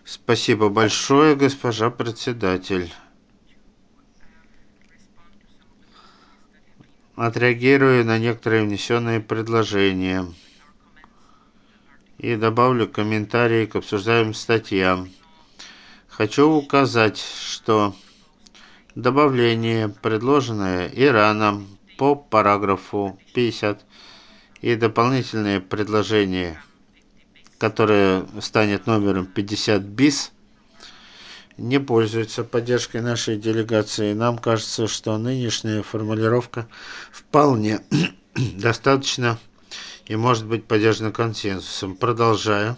Спасибо большое, госпожа председатель. Отреагирую на некоторые внесенные предложения и добавлю комментарии к обсуждаемым статьям. Хочу указать, что добавление, предложенное Ираном по параграфу 50, и дополнительное предложение, которое станет номером 50 bis, не пользуется поддержкой нашей делегации. Нам кажется, что нынешняя формулировка вполне достаточно и может быть поддержана консенсусом. Продолжаю.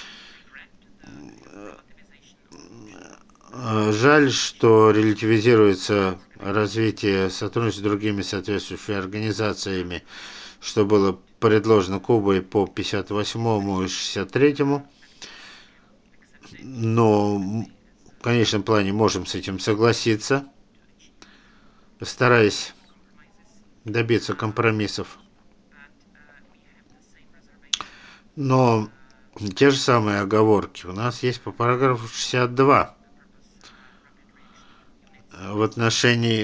Жаль, что релятивизируется развитие сотрудничества с другими соответствующими организациями, что было предложено Кубой по 58 и 63, но в конечном плане можем с этим согласиться, стараясь добиться компромиссов. Но те же самые оговорки у нас есть по параграфу 62 в отношении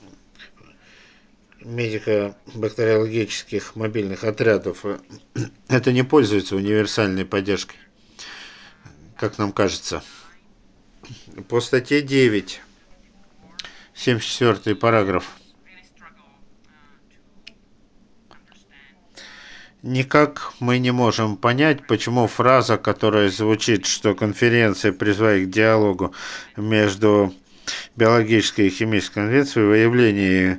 медико-бактериологических мобильных отрядов. Это не пользуется универсальной поддержкой, как нам кажется. По статье 9, 74 параграф. Никак мы не можем понять, почему фраза, которая звучит, что конференция призывает к диалогу между биологической и химической конвенцией, выявлении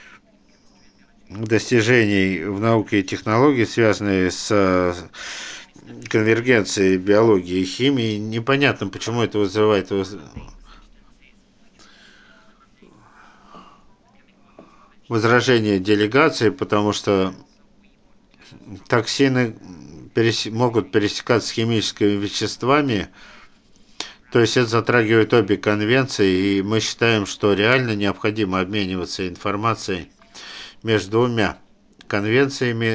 достижений в науке и технологии, связанные с конвергенцией биологии и химии, непонятно, почему это вызывает возражение делегации, потому что токсины могут пересекаться с химическими веществами, то есть это затрагивает обе конвенции, и мы считаем, что реально необходимо обмениваться информацией между двумя конвенциями